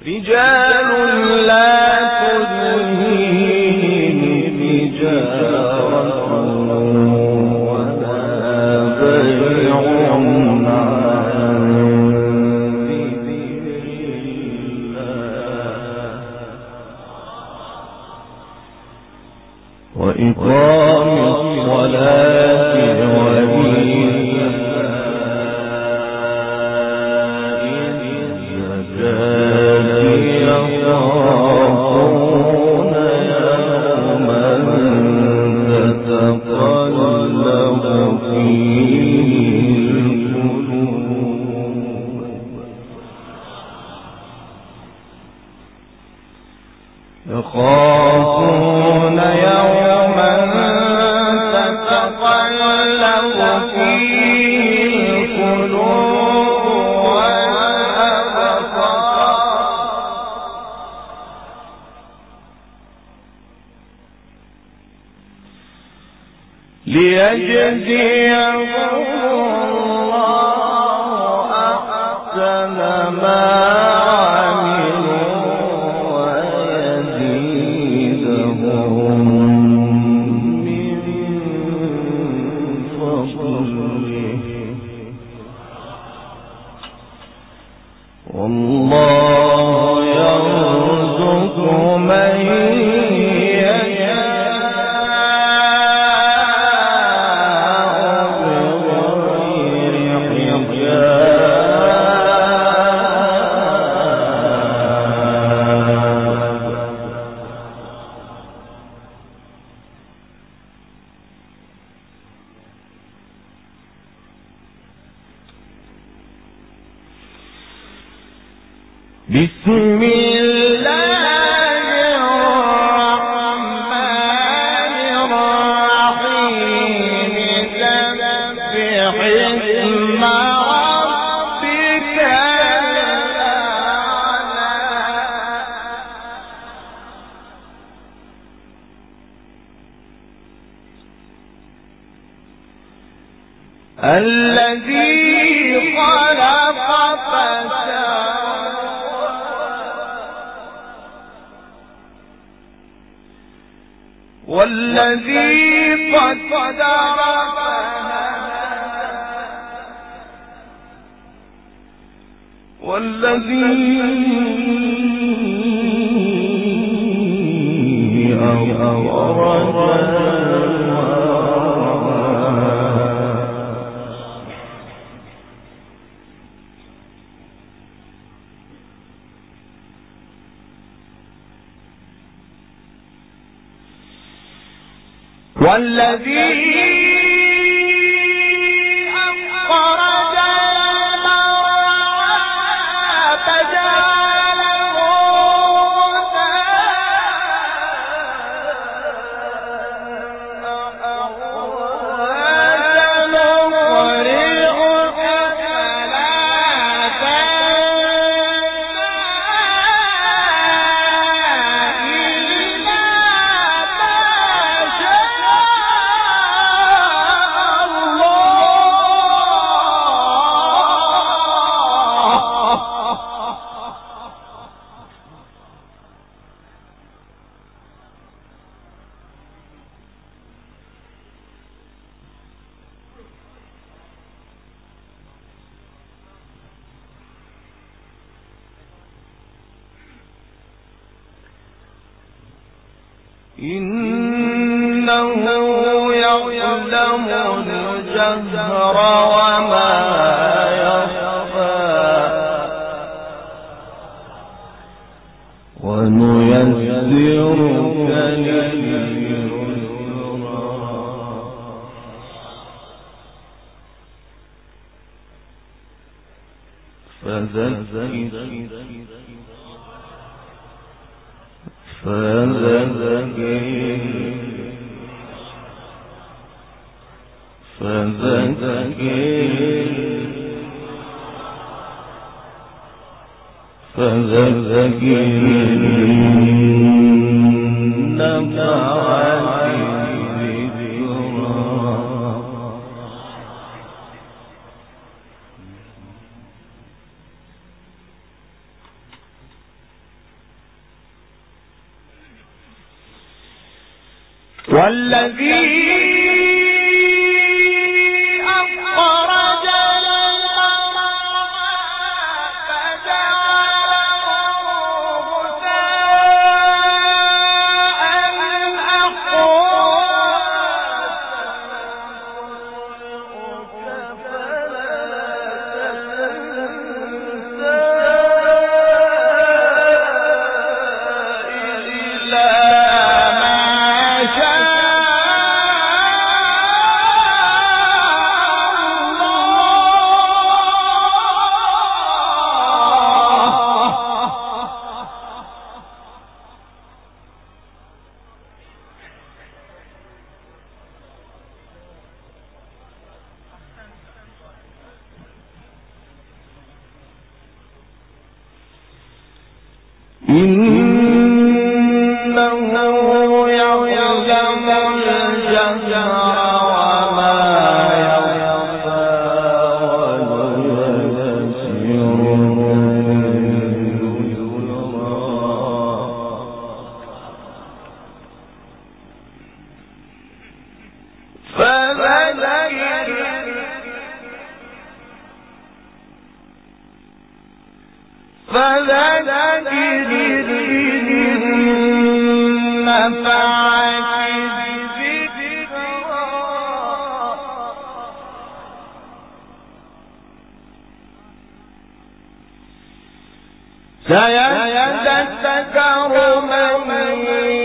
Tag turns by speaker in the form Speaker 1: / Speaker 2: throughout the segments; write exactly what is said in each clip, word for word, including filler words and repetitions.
Speaker 1: رجال لا تلهيهم تجارة ولا بيع عن ذكر الله وإقام الصلاة وإيتاء الزكاة يخافون يوما تتقلب فيه القلوب يخافون يوما تتقلب فيه القلوب والأبصار ليجزيهم الله أحسن ما عملوا ويزيدهم من فضله والله يرزق من بسم الله الرحمن الرحيم سبح اسم ربك الأعلى الذي خلق فسوى والذي قدر والذي أخرج والذي أخرج المرعى فجعله إنه يعلم الجهر وما يخفى ونيسرك لليسرى فذكر فذكر فذكر فذكر نفعت الذكرى
Speaker 2: والذي أخرج سيذكر من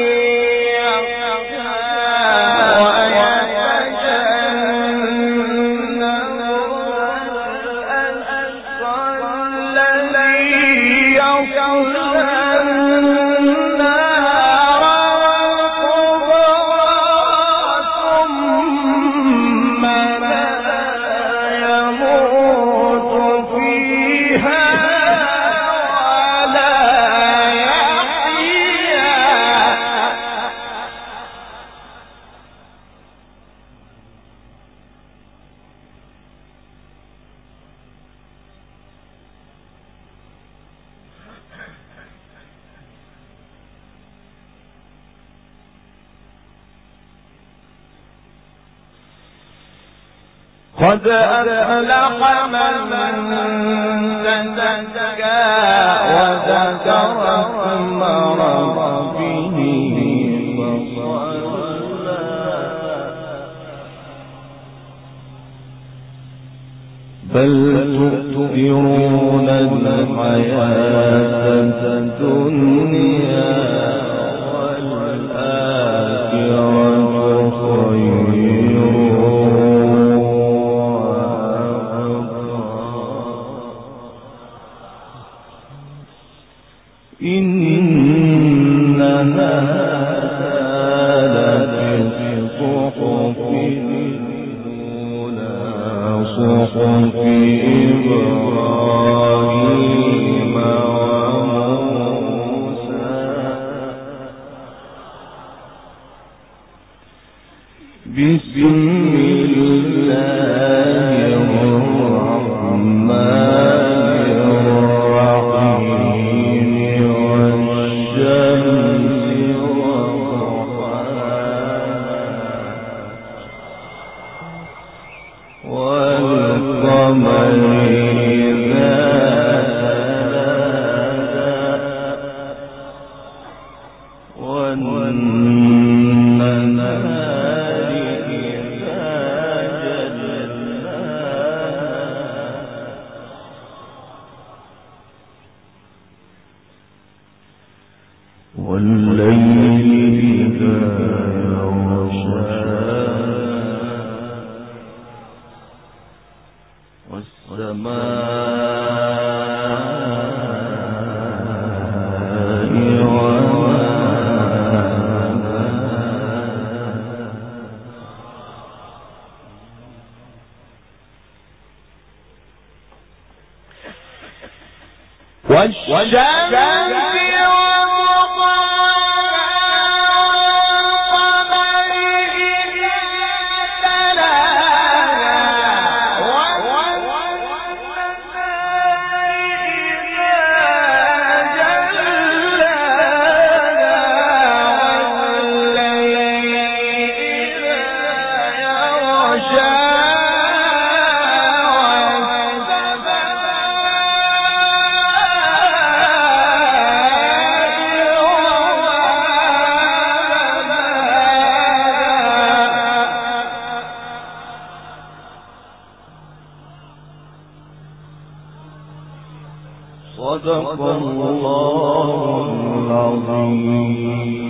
Speaker 2: يخشى ويتجنبها الأشقى الذي يصلى النار الكبرى ثم لا يموت فيها قد أفلح من تزكى وذكر اسم ربه فصلى بل تؤثرون الحياة الدنيا والآخرة خير إن هذا لفي صحف الأولى صحف إبراهيم وموسى بسم الله الرحمن صدق الله العظيم.